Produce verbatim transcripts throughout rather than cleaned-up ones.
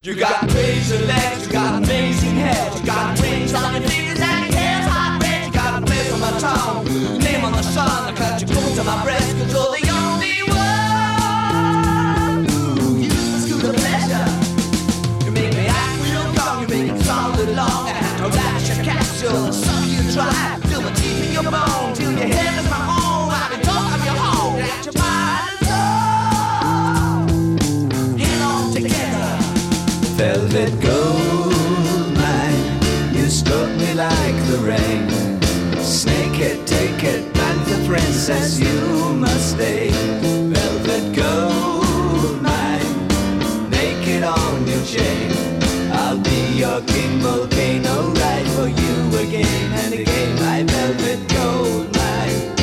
You got razor legs, you got amazing hair, you got rings on your fingers and your hair's hot red. You got a place on my tongue, your name on the sun. I cut your coat to my breast, cause you're the only one. Ooh, you scoot a pleasure. You make me act real calm, you make it solid long. I have to lash your capsule, suck you dry, feel the teeth in your bone, till your head is my home. I've been talking your home, at your body soul. Get on together. Velvet gold mine, you stroke me like the rain. Snake it, take it, panther princess, you must stay. Velvet gold mine, naked on your chain. I'll be your king volcano, ride for you again and again, my velvet gold mine.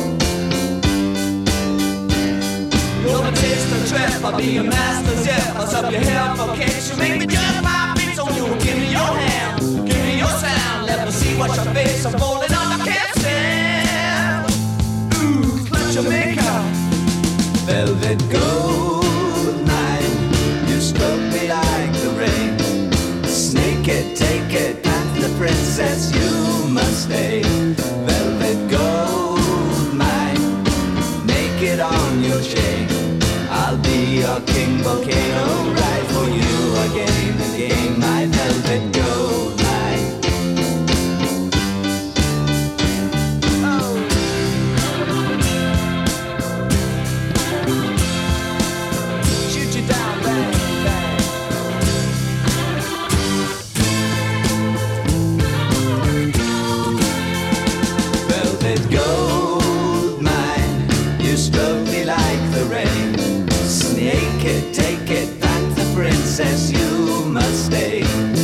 You're my taste and trap, I'll be your master zip. I'll up your hair for kicks, you make me jump my feet. So you give me your hand, give me your sound. Let me see what your face, I'm falling on, I can't stand. Ooh, clutch your makeup. Velvet gold mine, you stroke me like the rain. Snake it, take it, panther princess, you must stay. Velvet gold mine, naked on your chain. I'll be your king volcano, ride for you again and again, my velvet gold mine. Oh. Shoot you down, bang, bang. Velvet gold mine, you stroke me like the rain. Snake it, take it, panther princess, you must stay.